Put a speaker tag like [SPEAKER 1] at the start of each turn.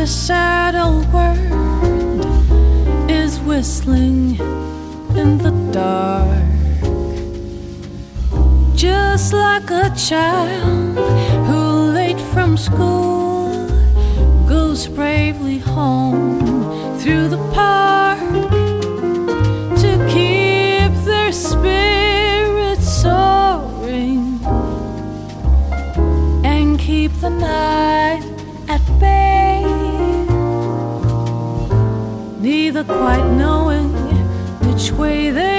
[SPEAKER 1] this sad old world is whistling in the dark, just like a child who late from school goes bravely home through the park to keep their spirits soaring and keep the night at bay, neither quite knowing which way they